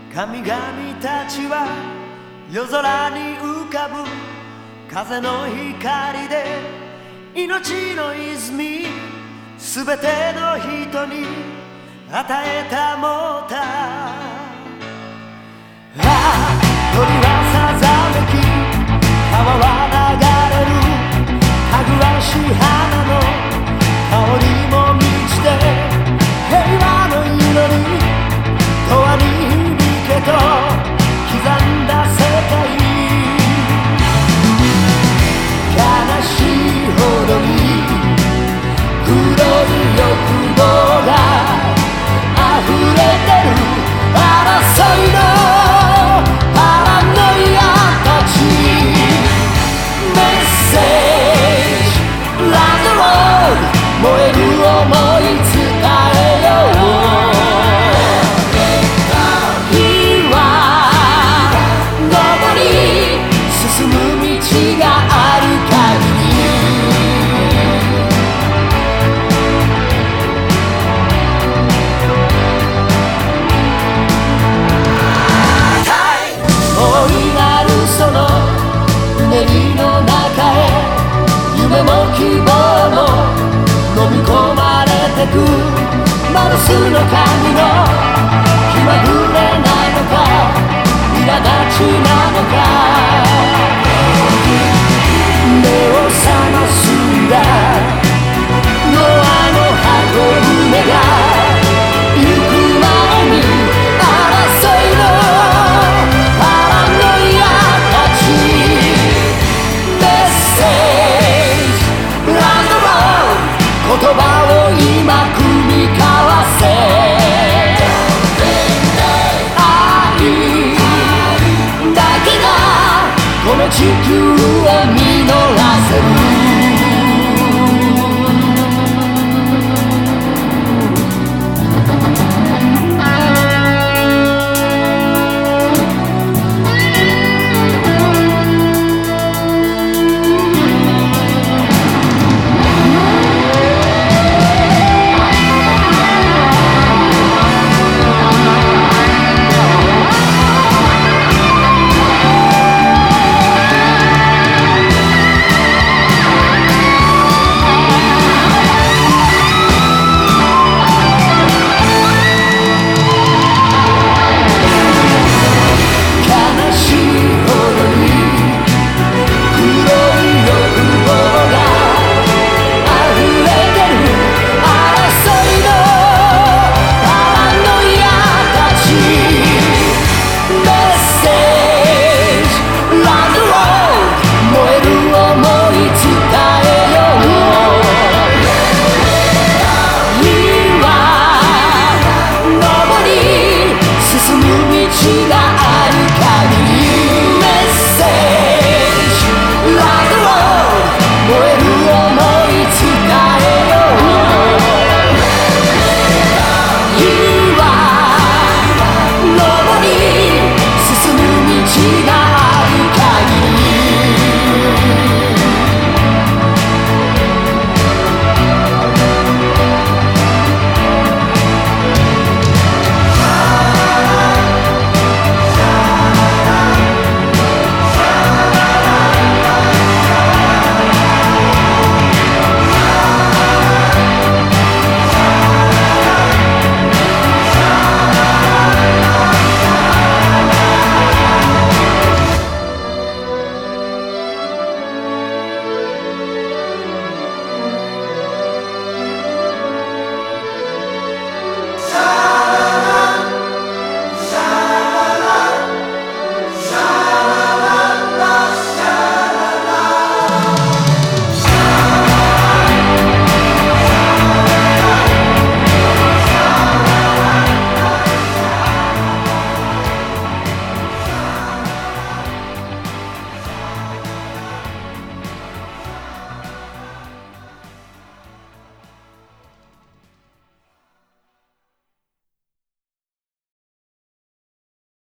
神々たちは夜空に浮かぶ風の光で命の泉すべての人に与えたもた鳥はさざめき川は流れるかぐわしい花の香りも満ちて平和の祈り永遠に響けと刻んだ世界悲しいほどに黒い欲望が溢れてる争いのパラノイアたちメッセージ Love the road 燃える想い伝えよう日は昇り進む道がある限り夢も希望も飲み込まれてくマルスの神の気まぐれなのか苛立ちなのか目を覚ますんだノアの箱舟が行く前に争いのパラノイアたちメッセージ言葉を今組み交わせ愛だけがこの地球